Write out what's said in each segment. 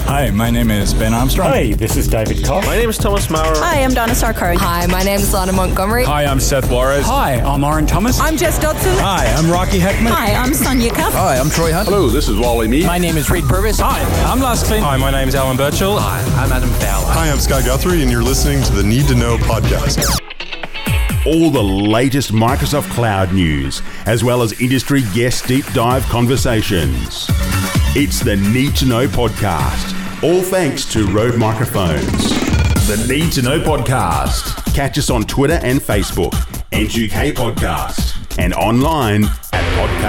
Hi, my name is Ben Armstrong. Hi, this is David Koch. My name is Thomas Maurer. Hi, I'm Donna Sarkari. Hi, my name is Lana Montgomery. Hi, I'm Seth Juarez. Hi, I'm Oren Thomas. I'm Jess Dodson. Hi, I'm Rocky Heckman. Hi, I'm Sonia Cuff. Hi, I'm Troy Hunt. Hello, this is Wally Mead. My name is Reed Purvis. Hi, I'm Lars Klint. Hi, my name is Alan Birchall. Hi, I'm Adam Fowler. Hi, I'm Scott Guthrie, and you're listening to the Need to Know podcast. All the latest Microsoft Cloud news, as well as industry guest deep dive conversations. It's the Need to Know podcast, all thanks to Rode Microphones. The Need to Know podcast. Catch us on Twitter and Facebook, NGK Podcast, and online at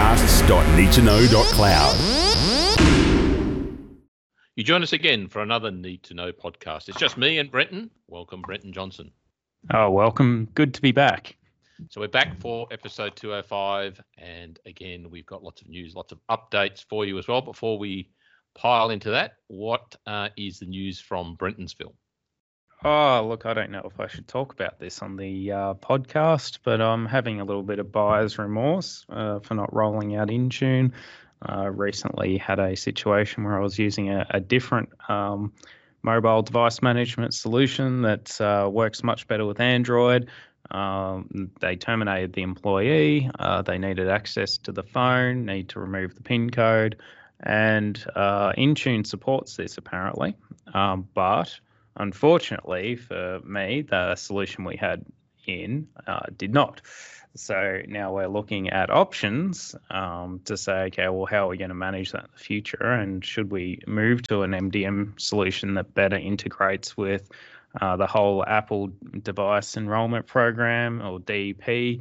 podcasts.needtoknow.cloud. You join us again for another Need to Know podcast. It's just me and Brenton. Welcome, Brenton Johnson. Oh, welcome. Good to be back. So we're back for episode 205. And again, we've got lots of news, lots of updates for you as well. Before we pile into that, what is the news from Brentonsville? Oh, look, I don't know if I should talk about this on the podcast, but I'm having a little bit of buyer's remorse for not rolling out Intune. Recently had a situation where I was using a different mobile device management solution that works much better with Android. They terminated the employee. They needed access to the phone, need to remove the PIN code, and Intune supports this apparently. But unfortunately for me, the solution we had did not. So now we're looking at options to say, okay, well, how are we going to manage that in the future? And should we move to an MDM solution that better integrates with the whole Apple device enrollment program, or DEP,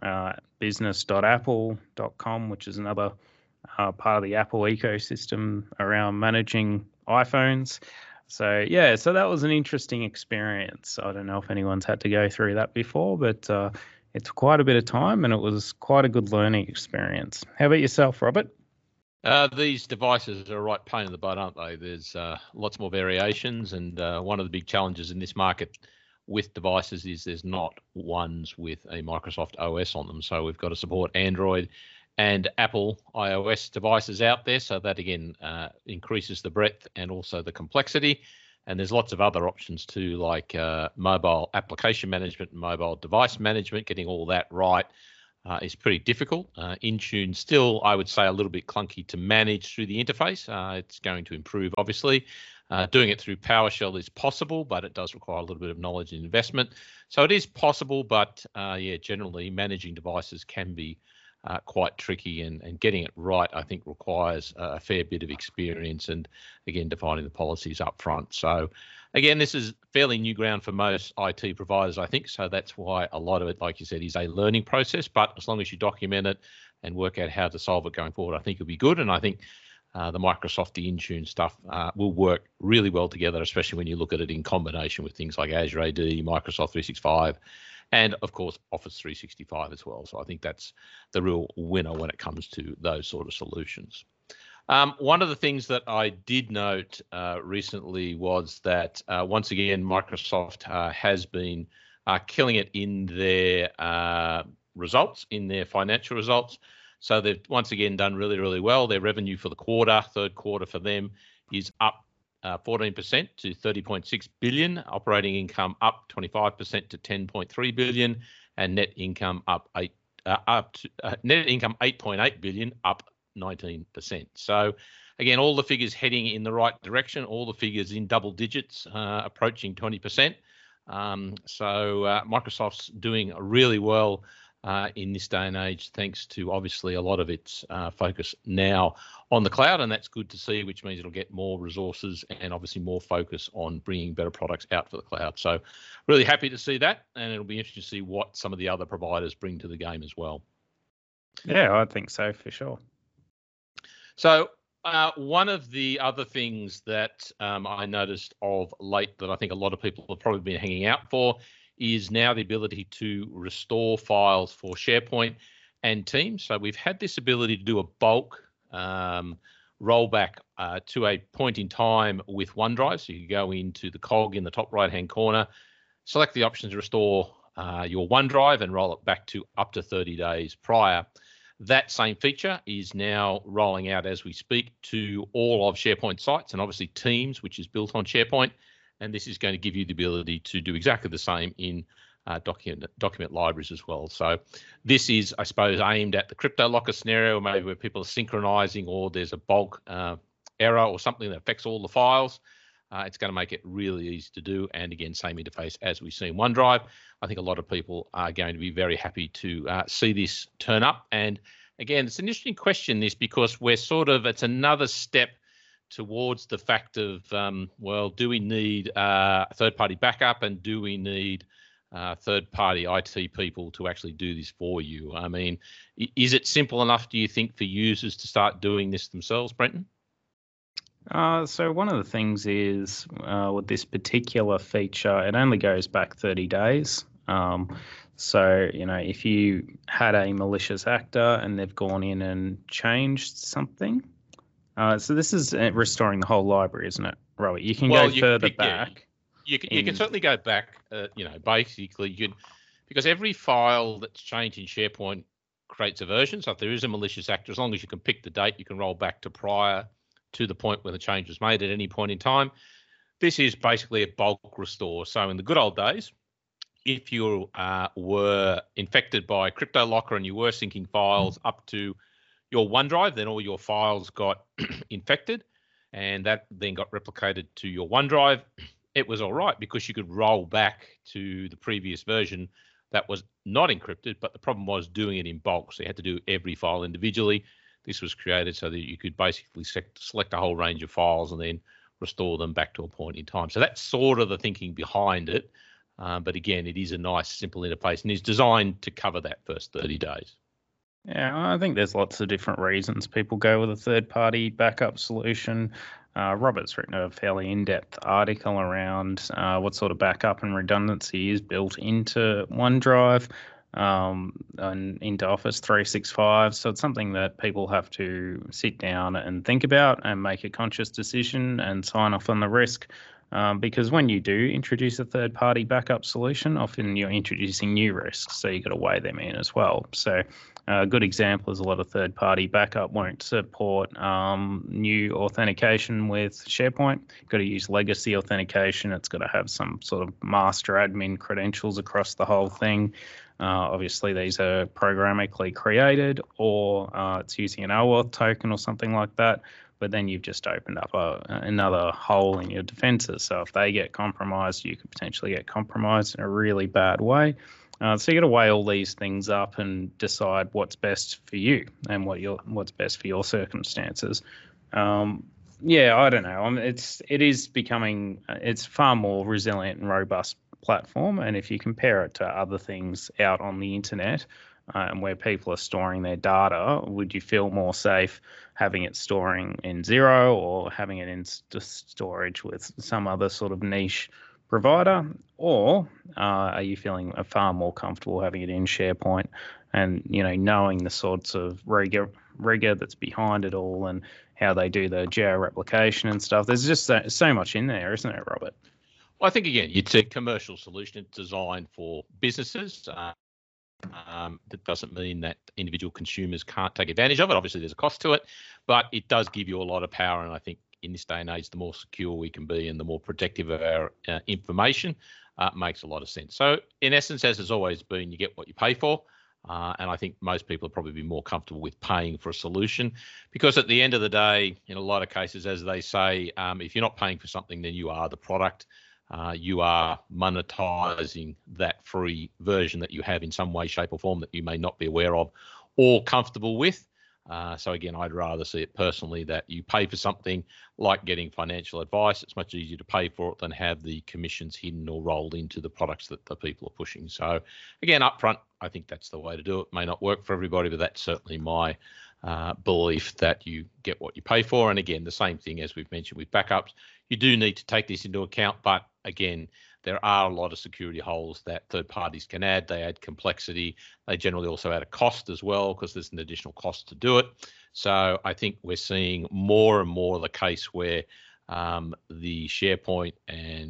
business.apple.com, which is another part of the Apple ecosystem around managing iPhones. So, yeah, so that was an interesting experience. I don't know if anyone's had to go through that before, but it's quite a bit of time, and it was quite a good learning experience. How about yourself, Robert? These devices are a right pain in the butt, aren't they? There's lots more variations, and one of the big challenges in this market with devices is there's not ones with a Microsoft OS on them. So we've got to support Android and Apple iOS devices out there. So that, again, increases the breadth and also the complexity. And there's lots of other options too, like mobile application management and mobile device management. Getting all that right is pretty difficult. Intune still, I would say, a little bit clunky to manage through the interface. It's going to improve, obviously. Doing it through PowerShell is possible, but it does require a little bit of knowledge and investment. So it is possible, but generally managing devices can be quite tricky, and getting it right, I think, requires a fair bit of experience and, again, defining the policies up front. So, again, this is fairly new ground for most IT providers, I think. So that's why a lot of it, like you said, is a learning process. But as long as you document it and work out how to solve it going forward, I think it'll be good. And I think the Microsoft, the Intune stuff will work really well together, especially when you look at it in combination with things like Azure AD, Microsoft 365, and, of course, Office 365 as well. So I think that's the real winner when it comes to those sort of solutions. One of the things that I did note recently was that, once again, Microsoft has been killing it in their results, in their financial results. So they've, once again, done really, really well. Their revenue for the third quarter for them, is up 14% to 30.6 billion, operating income up 25% to 10.3 billion, and net income net income 8.8 billion, up 19%. So again, all the figures heading in the right direction, all the figures in double digits, approaching 20%. So Microsoft's doing really well in this day and age, thanks to obviously a lot of its focus now on the cloud, and that's good to see, which means it'll get more resources and obviously more focus on bringing better products out for the cloud. So really happy to see that, and it'll be interesting to see what some of the other providers bring to the game as well. Yeah, I think so, for sure. So one of the other things that I noticed of late that I think a lot of people have probably been hanging out for is now the ability to restore files for SharePoint and Teams. So we've had this ability to do a bulk rollback to a point in time with OneDrive. So you go into the cog in the top right-hand corner, select the option to restore your OneDrive and roll it back to up to 30 days prior. That same feature is now rolling out as we speak to all of SharePoint sites and obviously Teams, which is built on SharePoint. And this is going to give you the ability to do exactly the same in document libraries as well. So this is, I suppose, aimed at the CryptoLocker scenario, maybe where people are synchronizing or there's a bulk error or something that affects all the files. It's going to make it really easy to do. And again, same interface as we see in OneDrive. I think a lot of people are going to be very happy to see this turn up. And again, it's an interesting question, this, because it's another step towards the fact of, well, do we need a third-party backup and do we need third-party IT people to actually do this for you? I mean, is it simple enough, do you think, for users to start doing this themselves, Brenton? So one of the things is with this particular feature, it only goes back 30 days. So, if you had a malicious actor and they've gone in and changed something, so this is restoring the whole library, isn't it, Robert? You can go further back. You can certainly go back, basically because every file that's changed in SharePoint creates a version. So if there is a malicious actor, as long as you can pick the date, you can roll back to prior to the point where the change was made at any point in time. This is basically a bulk restore. So in the good old days, if you were infected by CryptoLocker and you were syncing files up to your OneDrive, then all your files got infected and that then got replicated to your OneDrive. It was all right because you could roll back to the previous version that was not encrypted, but the problem was doing it in bulk. So you had to do every file individually. This was created so that you could basically select a whole range of files and then restore them back to a point in time. So that's sort of the thinking behind it. But again, it is a nice, simple interface and is designed to cover that first 30 days. Yeah, I think there's lots of different reasons people go with a third-party backup solution. Robert's written a fairly in-depth article around what sort of backup and redundancy is built into OneDrive and into Office 365. So it's something that people have to sit down and think about and make a conscious decision and sign off on the risk. Because when you do introduce a third-party backup solution, often you're introducing new risks, so you've got to weigh them in as well. So a good example is a lot of third-party backup won't support new authentication with SharePoint. You've got to use legacy authentication. It's got to have some sort of master admin credentials across the whole thing. Obviously, these are programmatically created, or it's using an OAuth token or something like that. But then you've just opened up another hole in your defenses. So if they get compromised, you could potentially get compromised in a really bad way. So you got to weigh all these things up and decide what's best for you and what's best for your circumstances. Yeah, I don't know. It's far more resilient and robust platform. And if you compare it to other things out on the internet, and where people are storing their data, would you feel more safe having it storing in Xero or having it in storage with some other sort of niche provider? Or are you feeling far more comfortable having it in SharePoint and, knowing the sorts of rigor that's behind it all and how they do the geo-replication and stuff? There's just so much in there, isn't it, Robert? Well, I think, again, it's a commercial solution. It's designed for businesses. That doesn't mean that individual consumers can't take advantage of it. Obviously, there's a cost to it, but it does give you a lot of power. And I think in this day and age, the more secure we can be and the more protective of our information makes a lot of sense. So in essence, as has always been, you get what you pay for. And I think most people will probably be more comfortable with paying for a solution because at the end of the day, in a lot of cases, as they say, if you're not paying for something, then you are the product. You are monetizing that free version that you have in some way, shape or form that you may not be aware of or comfortable with. So again, I'd rather see it personally that you pay for something like getting financial advice. It's much easier to pay for it than have the commissions hidden or rolled into the products that the people are pushing. So again, upfront, I think that's the way to do it. May not work for everybody, but that's certainly my belief that you get what you pay for. And again, the same thing as we've mentioned with backups, you do need to take this into account, but again, there are a lot of security holes that third parties can add. They add complexity. They generally also add a cost as well because there's an additional cost to do it. So I think we're seeing more and more the case where the SharePoint and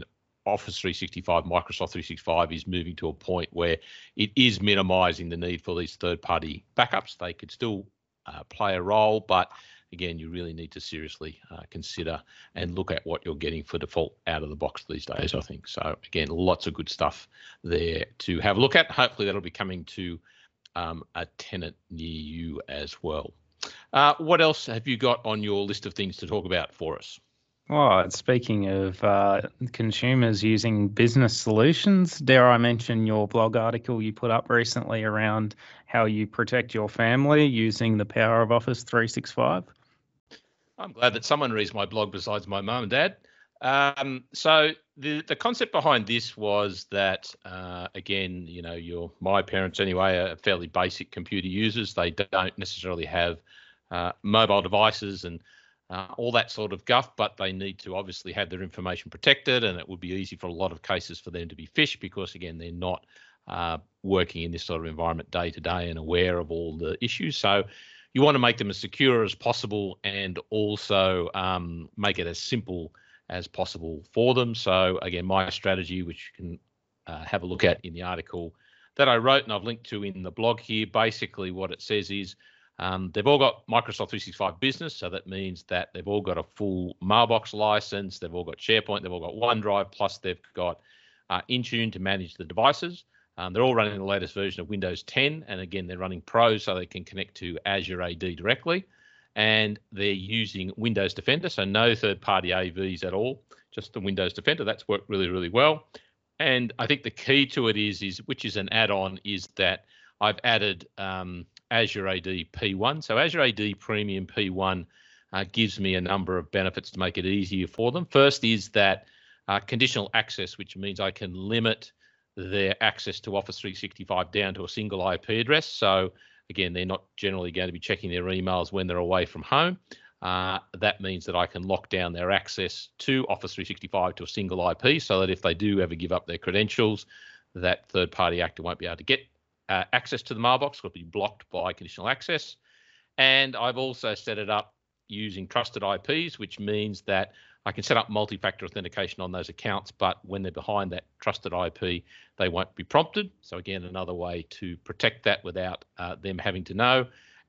Office 365, Microsoft 365 is moving to a point where it is minimizing the need for these third-party backups. They could still play a role, but again, you really need to seriously consider and look at what you're getting for default out of the box these days, I think. So again, lots of good stuff there to have a look at. Hopefully that'll be coming to a tenant near you as well. What else have you got on your list of things to talk about for us? Oh, speaking of consumers using business solutions, dare I mention your blog article you put up recently around how you protect your family using the power of Office 365? I'm glad that someone reads my blog besides my mum and dad. So the concept behind this was that, again, my parents anyway are fairly basic computer users. They don't necessarily have mobile devices and all that sort of guff, but they need to obviously have their information protected, and it would be easy for a lot of cases for them to be phished because, again, they're not working in this sort of environment day to day and aware of all the issues. So you want to make them as secure as possible and also make it as simple as possible for them. So again, my strategy, which you can have a look at in the article that I wrote and I've linked to in the blog here, basically what it says is they've all got Microsoft 365 Business, so that means that they've all got a full Mailbox license, they've all got SharePoint, they've all got OneDrive, plus they've got Intune to manage the devices. They're all running the latest version of Windows 10, and again, they're running Pro so they can connect to Azure AD directly, and they're using Windows Defender, so no third-party AVs at all, just the Windows Defender. That's worked really, really well. And I think the key to it is which is an add-on, is that I've added Azure AD P1. So Azure AD Premium P1 gives me a number of benefits to make it easier for them. First is that conditional access, which means I can limit their access to Office 365 down to a single IP address. So again, they're not generally going to be checking their emails when they're away from home. That means that I can lock down their access to Office 365 to a single IP, so that if they do ever give up their credentials, that third-party actor won't be able to get access to the mailbox. It'll be blocked by conditional access. And I've also set it up using trusted IPs, which means that I can set up multi-factor authentication on those accounts, but when they're behind that trusted IP, they won't be prompted. So again, another way to protect that without them having to know.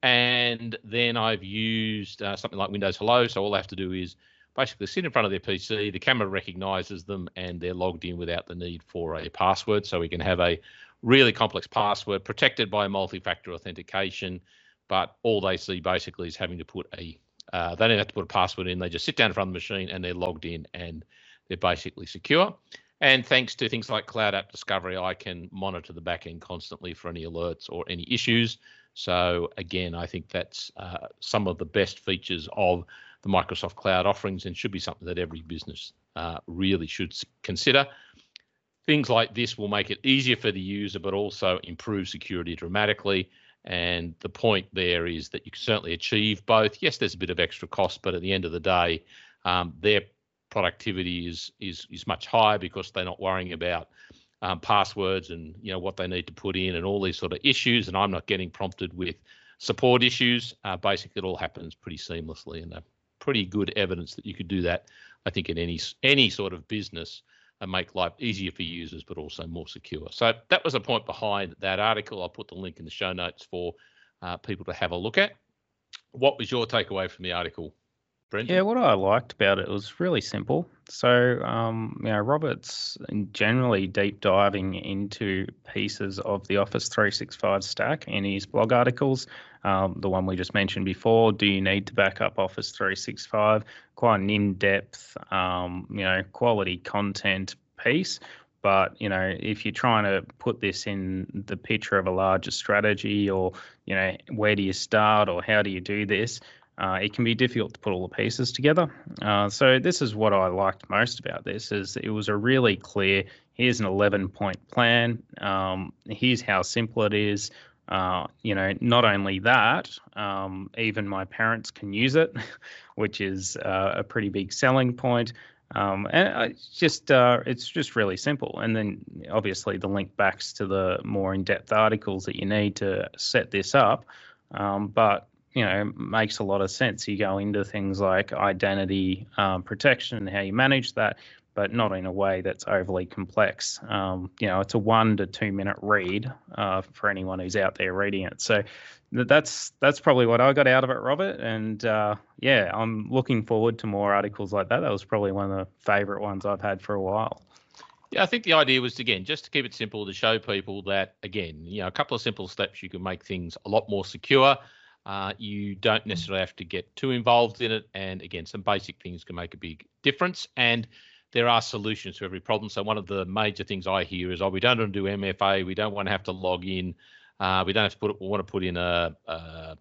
And then I've used something like Windows Hello. So all I have to do is basically sit in front of their PC, the camera recognizes them, and they're logged in without the need for a password. So we can have a really complex password protected by multi-factor authentication, but all they see basically is having to put they don't have to put a password in. They just sit down in front of the machine and they're logged in and they're basically secure. And thanks to things like Cloud App Discovery, I can monitor the back end constantly for any alerts or any issues. So again, I think that's some of the best features of the Microsoft Cloud offerings, and should be something that every business really should consider. Things like this will make it easier for the user, but also improve security dramatically. And the point there is that you can certainly achieve both. Yes, there's a bit of extra cost, but at the end of the day, their productivity is much higher because they're not worrying about passwords and what they need to put in and all these sort of issues. And I'm not getting prompted with support issues. Basically, it all happens pretty seamlessly, and pretty good evidence that you could do that, I think, in any sort of business, and make life easier for users, but also more secure. So that was a point behind that article. I'll put the link in the show notes for people to have a look at. What was your takeaway from the article, Brendan? Yeah, what I liked about it was really simple. So, Robert's generally deep diving into pieces of the Office 365 stack in his blog articles. The one we just mentioned before, do you need to back up Office 365? Quite an in-depth, quality content piece. But, if you're trying to put this in the picture of a larger strategy, or, where do you start or how do you do this? It can be difficult to put all the pieces together. So this is what I liked most about this, is it was a really clear, here's an 11-point plan. Here's how simple it is. Not only that, even my parents can use it, which is a pretty big selling point. And it's just really simple. And then obviously the link backs to the more in-depth articles that you need to set this up. But makes a lot of sense. You go into things like identity protection and how you manage that, but not in a way that's overly complex. It's a 1 to 2 minute read for anyone who's out there reading it. So that's probably what I got out of it, Robert. And I'm looking forward to more articles like that. That was probably one of the favourite ones I've had for a while. Yeah, I think the idea was, again, just to keep it simple, to show people that, again, a couple of simple steps, you can make things a lot more secure. You don't necessarily have to get too involved in it. And again, some basic things can make a big difference. And there are solutions to every problem. So one of the major things I hear is, we don't want to do MFA. We don't want to have to log in. We don't have to want to put in the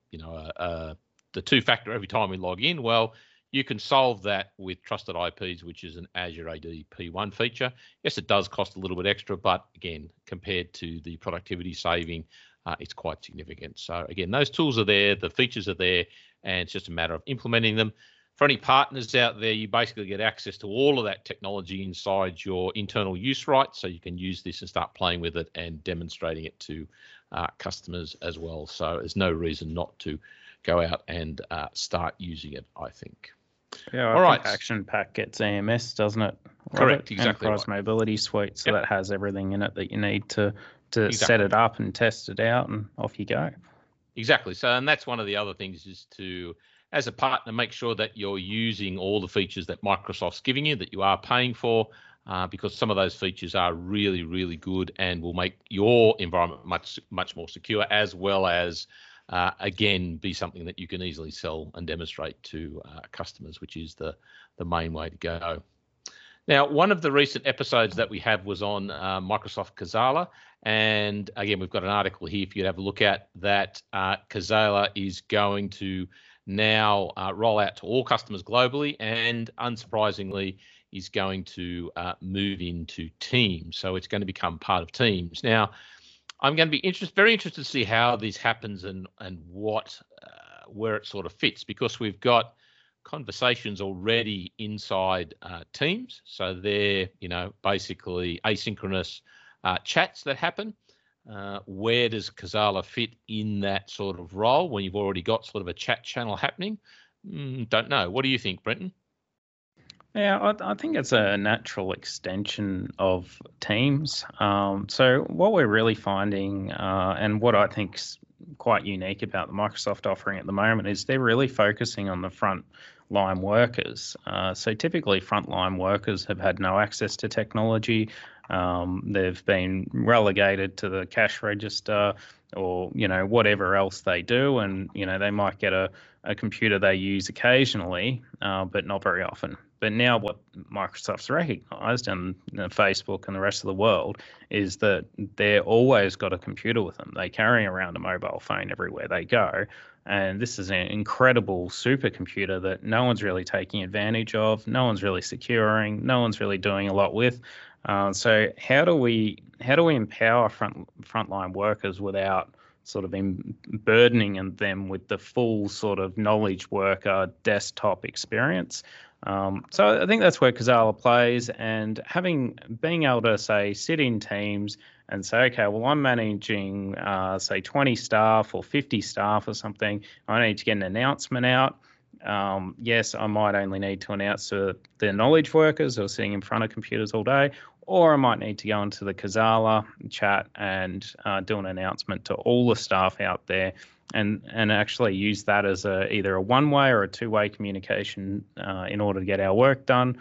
2-factor every time we log in. Well, you can solve that with Trusted IPs, which is an Azure AD P1 feature. Yes, it does cost a little bit extra, but again, compared to the productivity saving, it's quite significant. So again, those tools are there, the features are there, and it's just a matter of implementing them. For any partners out there, you basically get access to all of that technology inside your internal use rights, so you can use this and start playing with it and demonstrating it to customers as well. So there's no reason not to go out and start using it, I think. Yeah, all right. Action Pack gets EMS, doesn't it? Correct, exactly. Enterprise Mobility Suite, so that has everything in it that you need to set it up and test it out, and off you go. Exactly. So, and that's one of the other things, is to, as a partner, make sure that you're using all the features that Microsoft's giving you, that you are paying for, because some of those features are really, really good and will make your environment much more secure, as well as again, be something that you can easily sell and demonstrate to customers, which is the main way to go. Now, one of the recent episodes that we had was on Microsoft Khazala. And again, we've got an article here for you to have a look at, that Khazala is going to now roll out to all customers globally, and unsurprisingly is going to move into Teams. So it's going to become part of Teams. Now, I'm going to be very interested to see how this happens and what where it sort of fits, because we've got conversations already inside Teams. So they're basically asynchronous chats that happen. Where does Khazala fit in that sort of role when you've already got sort of a chat channel happening? Don't know. What do you think, Brenton? Yeah, I think it's a natural extension of Teams. So what we're really finding, and what I think's quite unique about the Microsoft offering at the moment, is they're really focusing on the front line workers. So typically frontline workers have had no access to technology. They've been relegated to the cash register, or whatever else they do, and they might get a computer they use occasionally, but not very often. But now what Microsoft's recognised, and Facebook and the rest of the world, is that they're always got a computer with them. They carry around a mobile phone everywhere they go. And this is an incredible supercomputer that no one's really taking advantage of, no one's really securing, no one's really doing a lot with. So how do we empower frontline workers without sort of burdening them with the full sort of knowledge worker desktop experience? So I think that's where Khazala plays, and being able to sit in Teams and say, okay, well, I'm managing say 20 staff or 50 staff or something. I need to get an announcement out. Yes, I might only need to announce to the knowledge workers who are sitting in front of computers all day, or I might need to go into the Khazala chat and do an announcement to all the staff out there, and actually use that as either a one-way or a two-way communication in order to get our work done.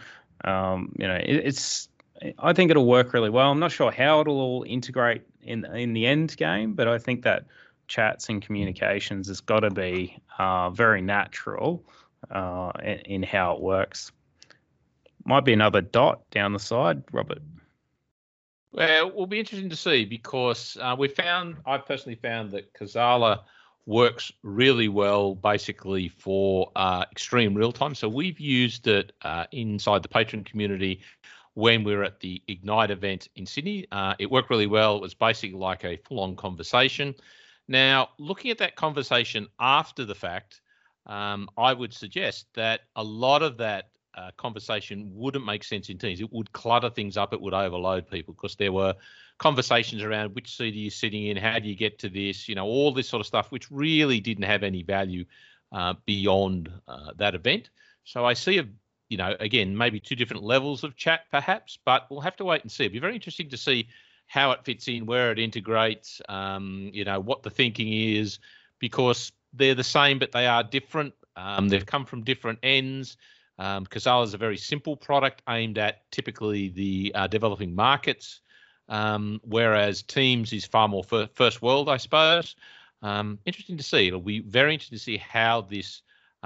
I think it'll work really well. I'm not sure how it'll all integrate in the end game, but I think that chats and communications has got to be very natural in how it works. Might be another dot down the side, Robert. Well, it will be interesting to see, because I personally found that Khazala works really well basically for extreme real time. So we've used it inside the Patreon community when we were at the Ignite event in Sydney. It worked really well. It was basically like a full-on conversation. Now, looking at that conversation after the fact, I would suggest that a lot of that conversation wouldn't make sense in Teams. It would clutter things up. It would overload people, because there were conversations around which seat are you sitting in, how do you get to this, all this sort of stuff, which really didn't have any value beyond that event. So I see again, maybe two different levels of chat perhaps, but we'll have to wait and see. It'll be very interesting to see how it fits in, where it integrates, what the thinking is, because they're the same, but they are different. They've come from different ends. Kazala is a very simple product aimed at typically the developing markets, whereas Teams is far more first world, I suppose. Interesting to see. It'll be very interesting to see how this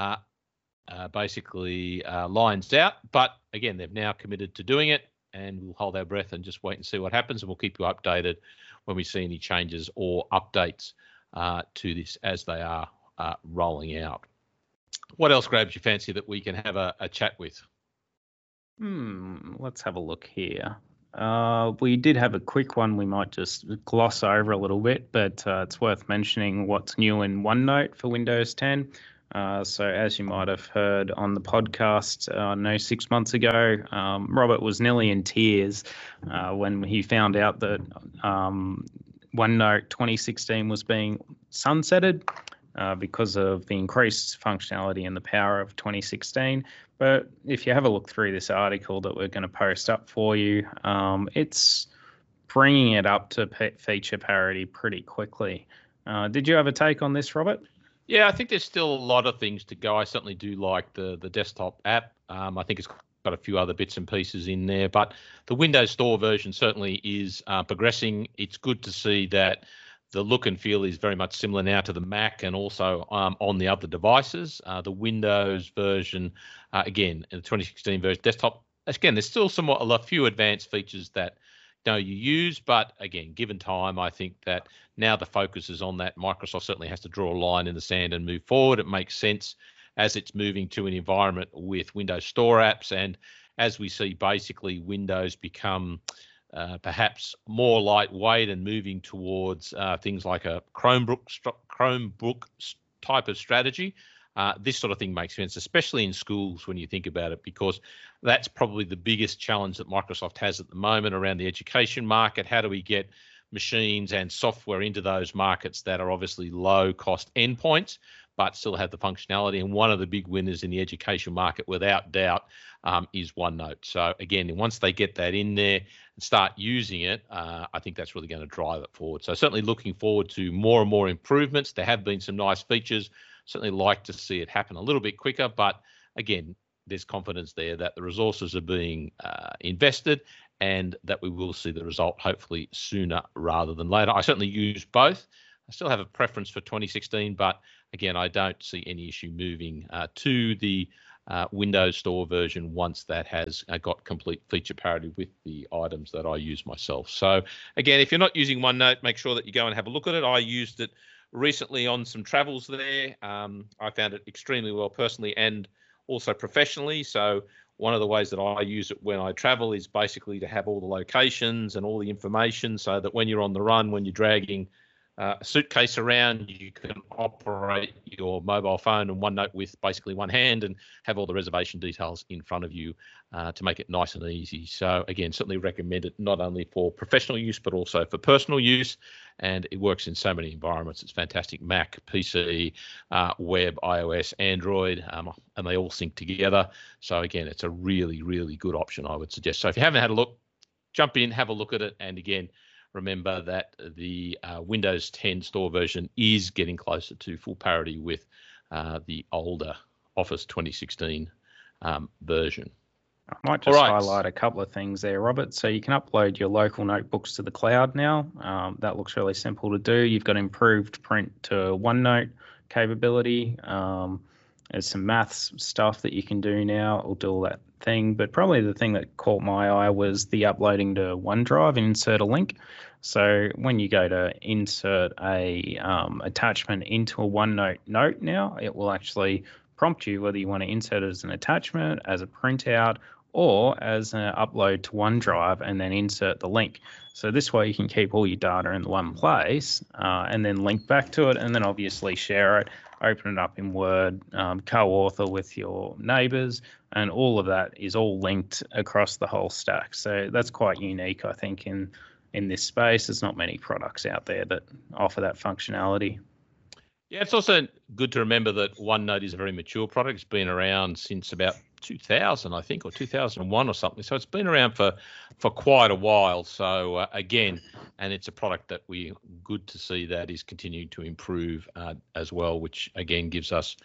basically lines out. But again, they've now committed to doing it, and we'll hold our breath and just wait and see what happens. And we'll keep you updated when we see any changes or updates to this as they are rolling out. What else grabs your fancy that we can have a chat with? Let's have a look here. We did have a quick one we might just gloss over a little bit, but it's worth mentioning what's new in OneNote for Windows 10. So as you might have heard on the podcast, 6 months ago, Robert was nearly in tears when he found out that OneNote 2016 was being sunsetted because of the increased functionality and the power of 2016. But if you have a look through this article that we're going to post up for you, it's bringing it up to feature parity pretty quickly. Did you have a take on this, Robert? Yeah, I think there's still a lot of things to go. I certainly do like the desktop app. I think it's got a few other bits and pieces in there, but the Windows Store version certainly is progressing. It's good to see that the look and feel is very much similar now to the Mac and also on the other devices. The Windows version, again, in the 2016 version desktop, again, there's still a few advanced features that you use, but again, given time, I think that now the focus is on that. Microsoft certainly has to draw a line in the sand and move forward. It makes sense as it's moving to an environment with Windows Store apps, and as we see basically Windows become perhaps more lightweight and moving towards things like a Chromebook type of strategy. This sort of thing makes sense, especially in schools when you think about it, because that's probably the biggest challenge that Microsoft has at the moment around the education market. How do we get machines and software into those markets that are obviously low-cost endpoints, but still have the functionality? And one of the big winners in the education market, without doubt, is OneNote. So again, once they get that in there and start using it, I think that's really going to drive it forward. So certainly looking forward to more and more improvements. There have been some nice features. Certainly like to see it happen a little bit quicker, but again, there's confidence there that the resources are being invested and that we will see the result hopefully sooner rather than later. I certainly use both. I still have a preference for 2016, but again, I don't see any issue moving to the Windows Store version once that has got complete feature parity with the items that I use myself. So again, if you're not using OneNote, make sure that you go and have a look at it. I used it recently on some travels there. I found it extremely well personally and also professionally. So one of the ways that I use it when I travel is basically to have all the locations and all the information so that when you're on the run, when you're dragging a suitcase around, you can operate your mobile phone and OneNote with basically one hand and have all the reservation details in front of you to make it nice and easy. So again, certainly recommend it not only for professional use, but also for personal use. And it works in so many environments. It's fantastic. Mac, PC, web, iOS, Android, and they all sync together. So again, it's a really, really good option, I would suggest. So if you haven't had a look, jump in, have a look at it. And again, remember that the Windows 10 Store version is getting closer to full parity with the older Office 2016 version. I might just highlight a couple of things there, Robert. So you can upload your local notebooks to the cloud now. That looks really simple to do. You've got improved print to OneNote capability. There's some maths stuff that you can do now. It'll do all that thing. But probably the thing that caught my eye was the uploading to OneDrive and insert a link. So when you go to insert a attachment into a OneNote note now, it will actually prompt you whether you want to insert it as an attachment, as a printout, or as an upload to OneDrive and then insert the link. So this way you can keep all your data in one place and then link back to it, and then obviously share it, open it up in Word, co-author with your neighbors, and all of that is all linked across the whole stack. So that's quite unique, I think, in this space. There's not many products out there that offer that functionality. Yeah, it's also good to remember that OneNote is a very mature product. It's been around since about 2000, I think, or 2001 or something. So it's been around for quite a while. So again, and it's a product that we good to see that is continuing to improve as well, which again gives us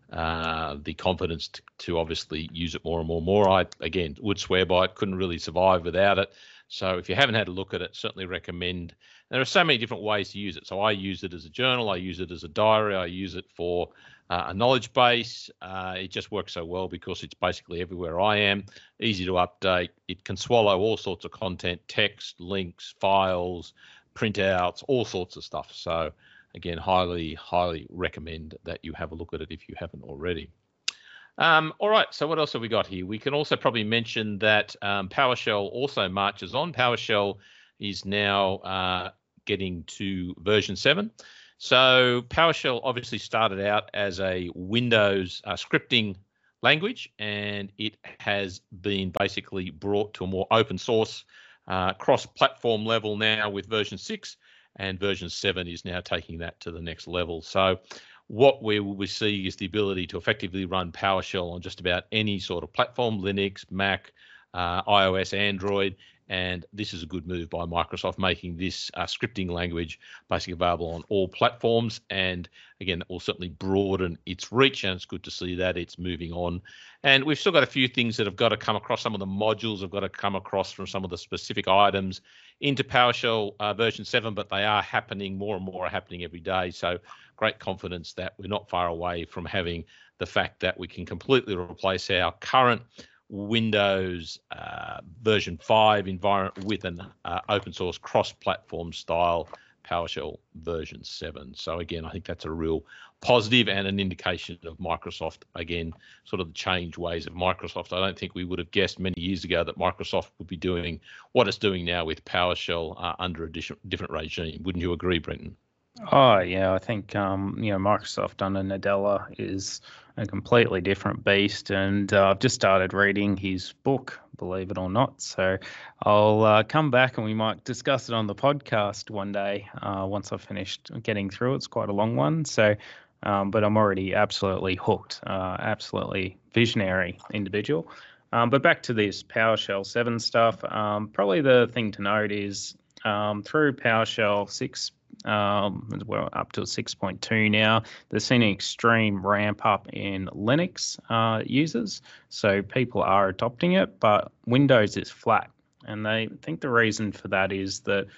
the confidence to obviously use it more and more. I again would swear by it. Couldn't really survive without it. So if you haven't had a look at it, certainly recommend. There are so many different ways to use it. So I use it as a journal. I use it as a diary. I use it for a knowledge base. It just works so well because it's basically everywhere I am, easy to update. It can swallow all sorts of content, text, links, files, printouts, all sorts of stuff. So again, highly, highly recommend that you have a look at it if you haven't already. All right, so what else have we got here? We can also probably mention that PowerShell also marches on. PowerShell is now getting to version 7. So PowerShell obviously started out as a Windows scripting language, and it has been basically brought to a more open source cross-platform level now with version 6, and version 7 is now taking that to the next level. So what we will see is the ability to effectively run PowerShell on just about any sort of platform, Linux, Mac, iOS, Android, and this is a good move by Microsoft, making this scripting language basically available on all platforms. And again, it will certainly broaden its reach, and it's good to see that it's moving on. And we've still got a few things that have got to come across. Some of the modules have got to come across from some of the specific items into PowerShell version 7, but they are happening, more and more are happening every day. So great confidence that we're not far away from having the fact that we can completely replace our current Windows version 5 environment with an open source cross-platform style PowerShell version 7. So again, I think that's a real positive and an indication of Microsoft, again, sort of the changed ways of Microsoft. I don't think we would have guessed many years ago that Microsoft would be doing what it's doing now with PowerShell under a different regime. Wouldn't you agree, Brenton? Oh, yeah, I think, Microsoft under Nadella is a completely different beast. And I've just started reading his book, believe it or not. So I'll come back and we might discuss it on the podcast one day once I've finished getting through it. It's quite a long one. So, but I'm already absolutely hooked, absolutely visionary individual. But back to this PowerShell 7 stuff, probably the thing to note is through PowerShell 6, we're up to 6.2 now. They've seen an extreme ramp up in Linux users, so people are adopting it, but Windows is flat. And they think the reason for that is that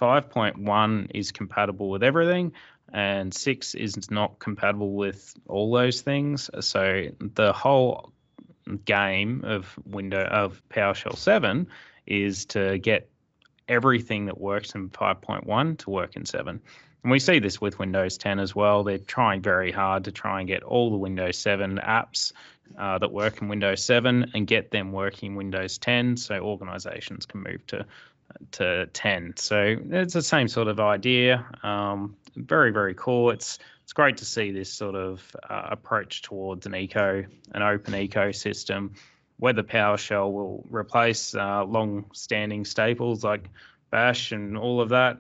5.1 is compatible with everything, and 6 is not compatible with all those things. So the whole game of PowerShell 7 is to get everything that works in 5.1 to work in 7. And we see this with Windows 10 as well. They're trying very hard to try and get all the Windows 7 apps that work in Windows 7 and get them working in Windows 10 so organizations can move to 10. So it's the same sort of idea. Very, very cool. It's great to see this sort of approach towards an open ecosystem. Whether PowerShell will replace long-standing staples like Bash and all of that,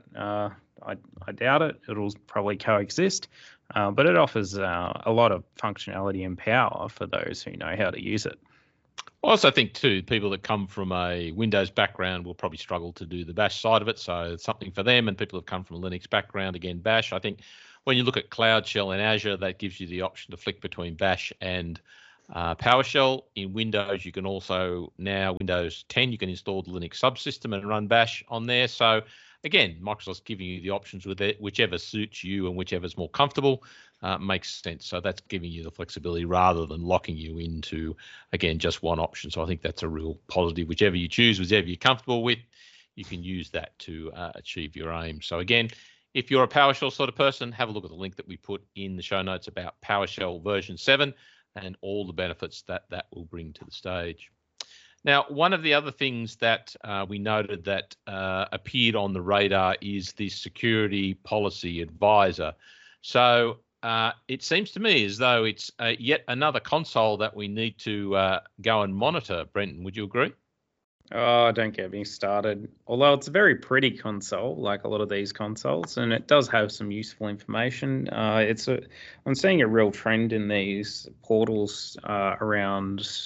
I doubt it. It'll probably coexist, but it offers a lot of functionality and power for those who know how to use it. I also think, too, people that come from a Windows background will probably struggle to do the Bash side of it, so it's something for them. And people that come from a Linux background, again, Bash. I think when you look at Cloud Shell in Azure, that gives you the option to flick between Bash and PowerShell. In Windows, you can also now, Windows 10, you can install the Linux subsystem and run Bash on there. So again, Microsoft's giving you the options with it, whichever suits you and whichever's more comfortable makes sense. So that's giving you the flexibility rather than locking you into, again, just one option. So I think that's a real positive. Whichever you choose, whichever you're comfortable with, you can use that to achieve your aim. So again, if you're a PowerShell sort of person, have a look at the link that we put in the show notes about PowerShell version 7 and all the benefits that will bring to the stage. Now, one of the other things that we noted that appeared on the radar is the Security Policy Advisor. So it seems to me as though it's yet another console that we need to go and monitor. Brenton, would you agree? Oh, don't get me started. Although it's a very pretty console, like a lot of these consoles, and it does have some useful information. I'm seeing a real trend in these portals around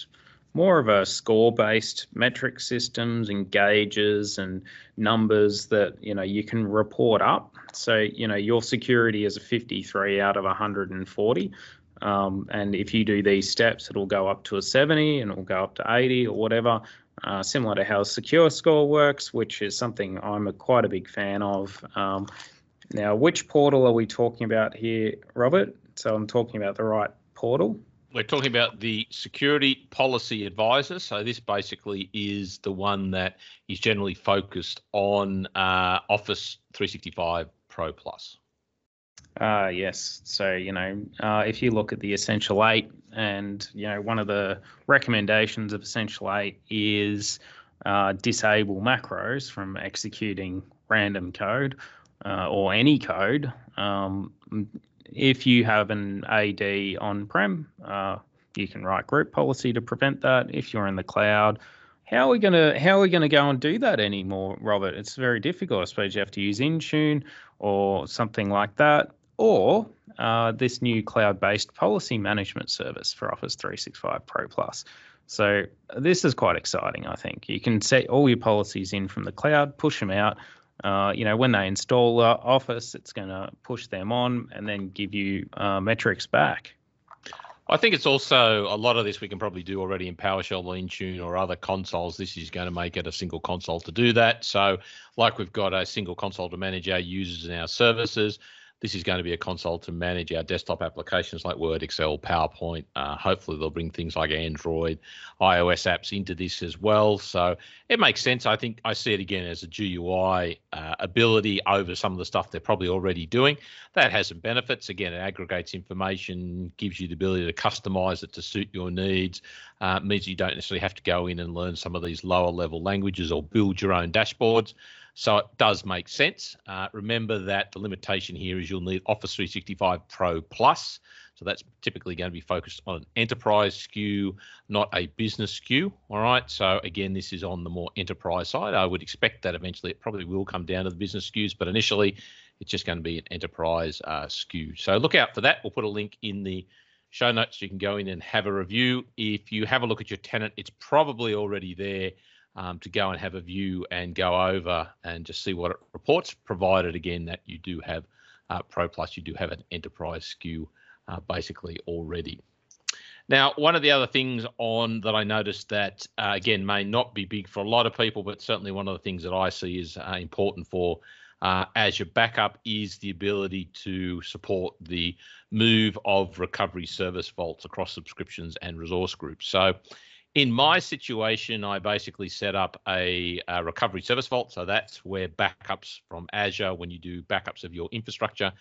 more of a score-based metric systems and gauges and numbers that, you can report up. So, your security is a 53 out of 140. And if you do these steps, it'll go up to a 70 and it'll go up to 80 or whatever, similar to how Secure Score works, which is something I'm quite a big fan of. Now, which portal are we talking about here, Robert? So I'm talking about the right portal. We're talking about the Security Policy Advisor. So this basically is the one that is generally focused on Office 365 Pro Plus. Yes. So, if you look at the Essential 8, and, one of the recommendations of Essential 8 is disable macros from executing random code or any code. If you have an AD on-prem, you can write group policy to prevent that. If you're in the cloud, how are we gonna go and do that anymore, Robert? It's very difficult. I suppose you have to use Intune or something like that, or this new cloud-based policy management service for Office 365 Pro Plus. So this is quite exciting, I think. You can set all your policies in from the cloud, push them out. When they install Office, it's going to push them on and then give you metrics back. I think it's also a lot of this we can probably do already in PowerShell or Intune or other consoles. This is going to make it a single console to do that. So like we've got a single console to manage our users and our services, this is going to be a console to manage our desktop applications like Word, Excel, PowerPoint. Hopefully they'll bring things like Android, iOS apps into this as well. So it makes sense. I think I see it again as a GUI ability over some of the stuff they're probably already doing. That has some benefits. Again, it aggregates information, gives you the ability to customize it to suit your needs. Means you don't necessarily have to go in and learn some of these lower level languages or build your own dashboards. So it does make sense. Remember that the limitation here is you'll need Office 365 Pro Plus. So that's typically going to be focused on an enterprise SKU, not a business SKU. All right. So again, this is on the more enterprise side. I would expect that eventually it probably will come down to the business SKUs, but initially it's just going to be an enterprise SKU. So look out for that. We'll put a link in the show notes. You can go in and have a review. If you have a look at your tenant, it's probably already there. To go and have a view and go over and just see what it reports, provided again that you do have Pro Plus, you do have an enterprise SKU basically already. Now, one of the other things on that I noticed that again may not be big for a lot of people, but certainly one of the things that I see is important for Azure Backup is the ability to support the move of recovery service vaults across subscriptions and resource groups. So in my situation, I basically set up a recovery service vault. So that's where backups from Azure, when you do backups of your infrastructure,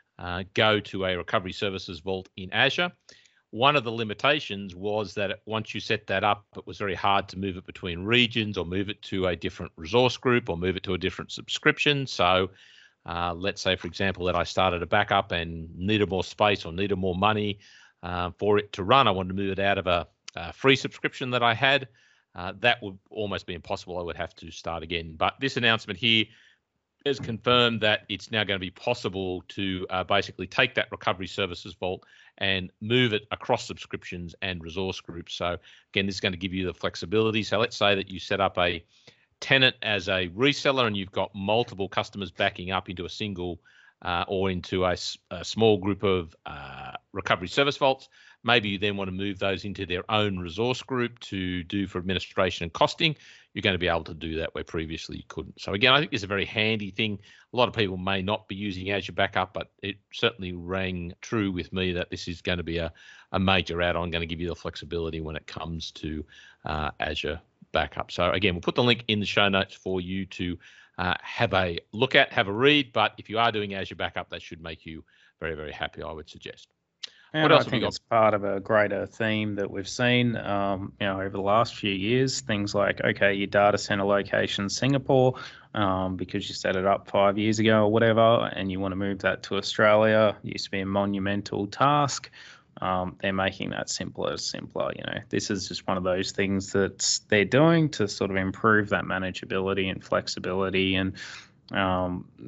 go to a recovery services vault in Azure. One of the limitations was that once you set that up, it was very hard to move it between regions or move it to a different resource group or move it to a different subscription. So let's say, for example, that I started a backup and needed more space or needed more money for it to run. I wanted to move it out of a free subscription that I had. That would almost be impossible. I would have to start again. But this announcement here has confirmed that it's now going to be possible to basically take that recovery services vault and move it across subscriptions and resource groups. So again, this is going to give you the flexibility. So let's say that you set up a tenant as a reseller and you've got multiple customers backing up into a single or into a small group of recovery service vaults. Maybe you then want to move those into their own resource group to do for administration and costing. You're going to be able to do that where previously you couldn't. So again, I think it's a very handy thing. A lot of people may not be using Azure Backup, but it certainly rang true with me that this is going to be a major add-on, going to give you the flexibility when it comes to Azure Backup. So again, we'll put the link in the show notes for you to have a look at, have a read. But if you are doing Azure Backup, that should make you very, very happy, I would suggest. And I think it's part of a greater theme that we've seen, over the last few years. Things like, okay, your data center location Singapore, because you set it up 5 years ago or whatever, and you want to move that to Australia. It used to be a monumental task. They're making that simpler. This is just one of those things that they're doing to sort of improve that manageability and flexibility and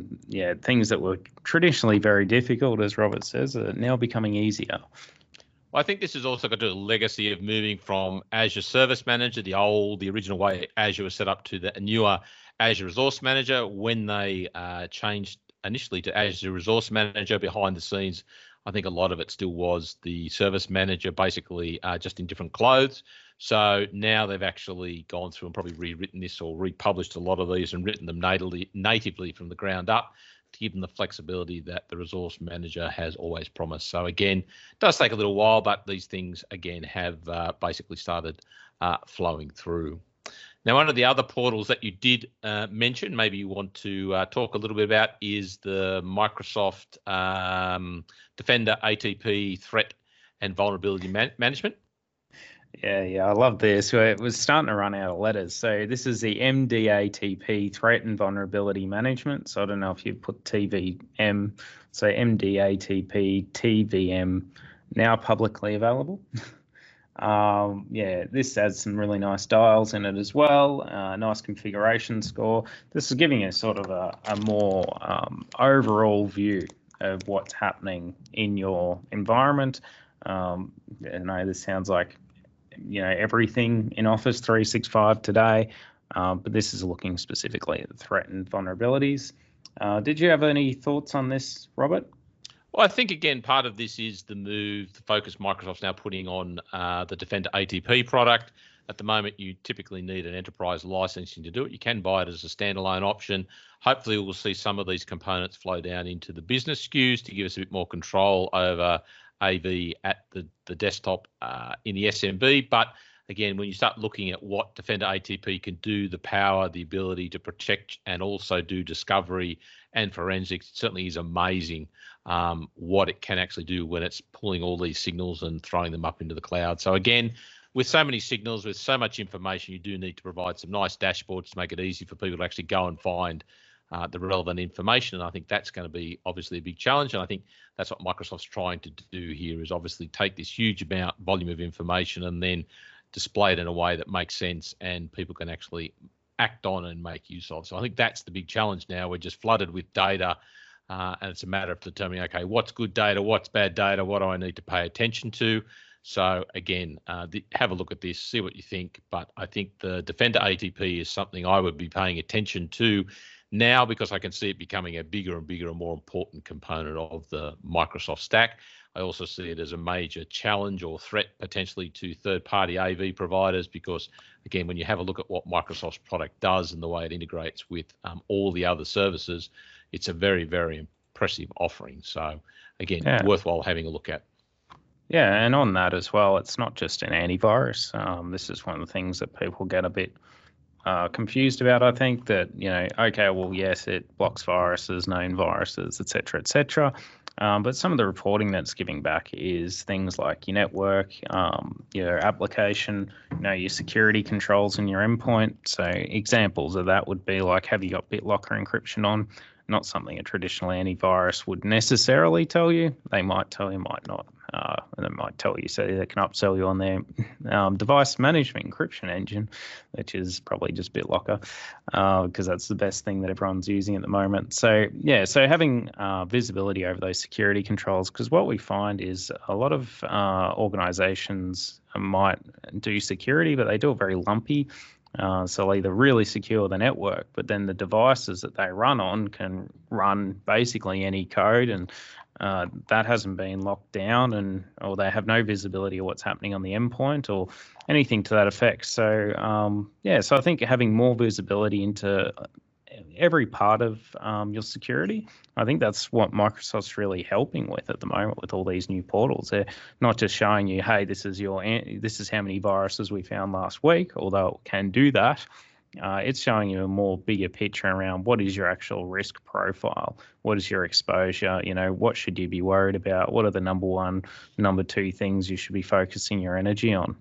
things that were traditionally very difficult, as Robert says, are now becoming easier. Well, I think this has also got to do with a legacy of moving from Azure Service Manager, the original way Azure was set up, to the newer Azure Resource Manager. When they changed initially to Azure Resource Manager, behind the scenes, I think a lot of it still was the Service Manager, basically just in different clothes. So now they've actually gone through and probably rewritten this or republished a lot of these and written them natively from the ground up to give them the flexibility that the Resource Manager has always promised. So again, it does take a little while, but these things again have basically started flowing through. Now, one of the other portals that you did mention, maybe you want to talk a little bit about, is the Microsoft Defender ATP Threat and Vulnerability Management. Yeah, I love this. It was starting to run out of letters. So this is the MDATP Threat and Vulnerability Management. So I don't know if you put TVM, so MDATP TVM, now publicly available. This adds some really nice dials in it as well. Nice configuration score. This is giving you sort of a more overall view of what's happening in your environment. I know this sounds like everything in Office 365 today, but this is looking specifically at the threat and vulnerabilities. Did you have any thoughts on this, Robert? Well, I think, again, part of this is the focus Microsoft's now putting on the Defender ATP product. At the moment, you typically need an enterprise licensing to do it. You can buy it as a standalone option. Hopefully, we'll see some of these components flow down into the business SKUs to give us a bit more control over AV at the desktop in the SMB. But again, when you start looking at what Defender ATP can do, the power, the ability to protect and also do discovery and forensics, it certainly is amazing what it can actually do when it's pulling all these signals and throwing them up into the cloud. So again, with so many signals, with so much information, you do need to provide some nice dashboards to make it easy for people to actually go and find the relevant information. And I think that's going to be obviously a big challenge. And I think that's what Microsoft's trying to do here, is obviously take this huge volume of information and then display it in a way that makes sense and people can actually act on and make use of. So I think that's the big challenge now. We're just flooded with data, and it's a matter of determining, okay, what's good data, what's bad data, what do I need to pay attention to? So again, have a look at this, see what you think. But I think the Defender ATP is something I would be paying attention to now, because I can see it becoming a bigger and bigger and more important component of the Microsoft stack. I also see it as a major challenge or threat potentially to third-party AV providers, because again, when you have a look at what Microsoft's product does and the way it integrates with all the other services, it's a very, very impressive offering. So again, worthwhile having a look at. Yeah, and on that as well, it's not just an antivirus. This is one of the things that people get a bit confused about. I think that, okay, well, yes, it blocks viruses, known viruses, et cetera, but some of the reporting that's giving back is things like your network, your application, your security controls and your endpoint. So examples of that would be like, have you got BitLocker encryption on? Not something a traditional antivirus would necessarily tell you. They might tell you, might not. And they might tell you so they can upsell you on their device management encryption engine, which is probably just BitLocker, because that's the best thing that everyone's using at the moment. So so having visibility over those security controls, because what we find is a lot of organizations might do security, but they do it very lumpy. So they'll either really secure the network, but then the devices that they run on can run basically any code, and that hasn't been locked down, or they have no visibility of what's happening on the endpoint or anything to that effect. So so I think having more visibility into every part of your security, I think that's what Microsoft's really helping with at the moment with all these new portals. They're not just showing you, hey, this is how many viruses we found last week, although it can do that. It's showing you a more bigger picture around what is your actual risk profile, what is your exposure, what should you be worried about, what are the number one, number two things you should be focusing your energy on.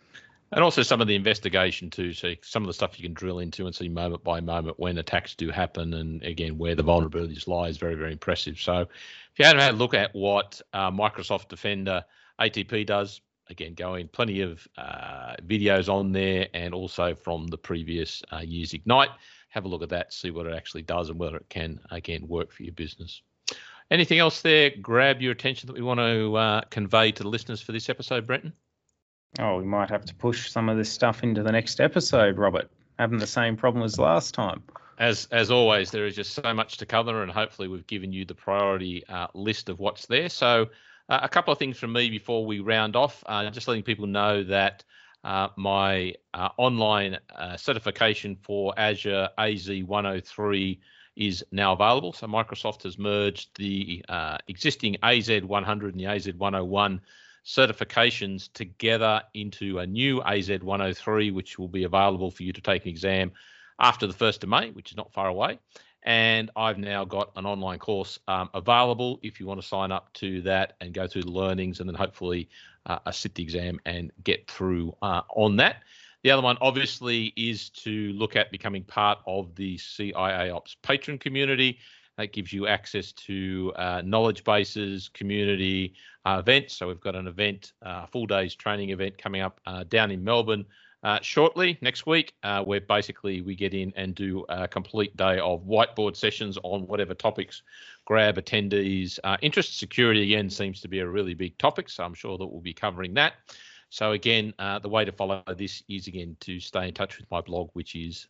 And also some of the investigation too, so some of the stuff you can drill into and see moment by moment when attacks do happen, and again, where the vulnerabilities lie is very, very impressive. So if you haven't had a look at what Microsoft Defender ATP does, again, go in, plenty of videos on there, and also from the previous year's Ignite. Have a look at that, see what it actually does and whether it can, again, work for your business. Anything else there grab your attention that we want to convey to the listeners for this episode, Brenton? Oh, we might have to push some of this stuff into the next episode, Robert. Having the same problem as last time. As always, there is just so much to cover, and hopefully we've given you the priority list of what's there. So a couple of things from me before we round off. Just letting people know that my online certification for Azure AZ-103 is now available. So Microsoft has merged the existing AZ-100 and the AZ-101 certifications together into a new AZ-103, which will be available for you to take an exam after the 1st of May, which is not far away. And I've now got an online course available if you want to sign up to that and go through the learnings and then hopefully sit the exam and get through on that. The other one, obviously, is to look at becoming part of the CIA Ops patron community. That gives you access to knowledge bases, community events. So we've got an event, full days training event coming up down in Melbourne shortly next week, where basically we get in and do a complete day of whiteboard sessions on whatever topics grab attendees' interest. Security, again, seems to be a really big topic, so I'm sure that we'll be covering that. So again, the way to follow this is, again, to stay in touch with my blog, which is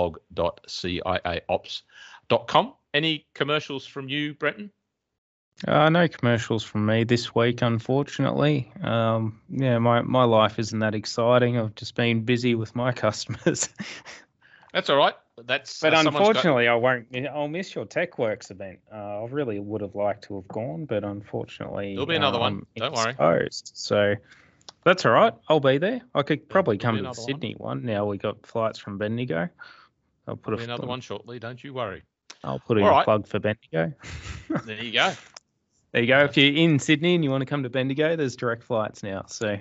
blog.ciaops.com. Any commercials from you, Brenton? No commercials from me this week, unfortunately. My life isn't that exciting. I've just been busy with my customers. That's all right. But unfortunately, I'll miss your TechWorks event. I really would have liked to have gone, but unfortunately, there'll be another one. Don't worry. So that's all right. I'll be there. I could probably come to the Sydney one. Now we got flights from Bendigo. I'll put another one shortly. Don't you worry. I'll put in a plug for Bendigo. There you go. There you go. If you're in Sydney and you want to come to Bendigo, there's direct flights now. So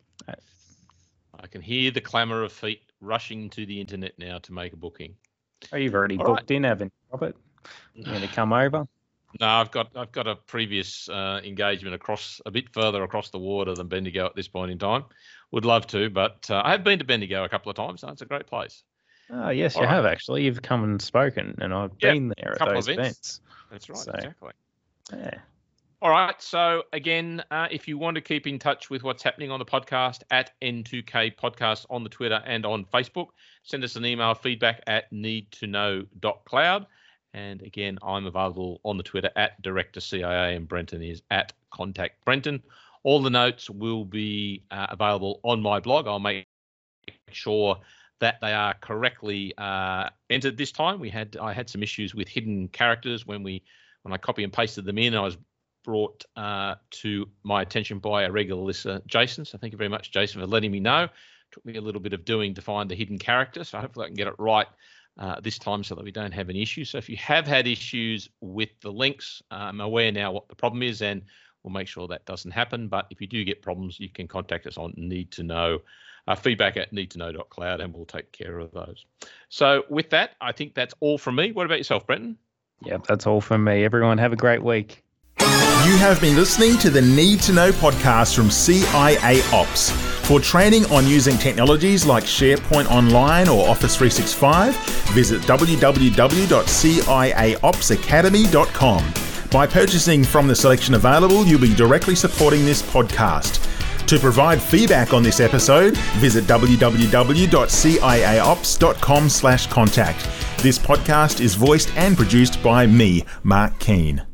I can hear the clamour of feet rushing to the internet now to make a booking. Oh, you've already booked in, haven't you, Robert? You going to come over? No, I've got a previous engagement a bit further across the water than Bendigo at this point in time. Would love to, but I have been to Bendigo a couple of times, and it's a great place. Oh, yes, you have actually. You've come and spoken, and I've been there at those events. That's right, exactly. Yeah. All right. So again, if you want to keep in touch with what's happening on the podcast, at N2K Podcast on the Twitter and on Facebook, send us an email, feedback@needtoknow.cloud. And again, I'm available on the Twitter at DirectorCIA, and Brenton is at Contact Brenton. All the notes will be available on my blog. I'll make sure that they are correctly entered this time. I had some issues with hidden characters when I copy and pasted them in. I was brought to my attention by a regular listener, Jason. So thank you very much, Jason, for letting me know. It took me a little bit of doing to find the hidden character, so hopefully I can get it right this time so that we don't have an issue. So if you have had issues with the links, I'm aware now what the problem is, and we'll make sure that doesn't happen. But if you do get problems, you can contact us on Need to Know, feedback@needtoknow.cloud, and we'll take care of those. So with that, I think that's all from me. What about yourself, Brenton? Yep, that's all from me. Everyone have a great week. You have been listening to the Need to Know podcast from CIA Ops. For training on using technologies like SharePoint Online or Office 365, visit www.ciaopsacademy.com. By purchasing from the selection available, you'll be directly supporting this podcast. To provide feedback on this episode, visit www.ciaops.com/contact. This podcast is voiced and produced by me, Mark Keane.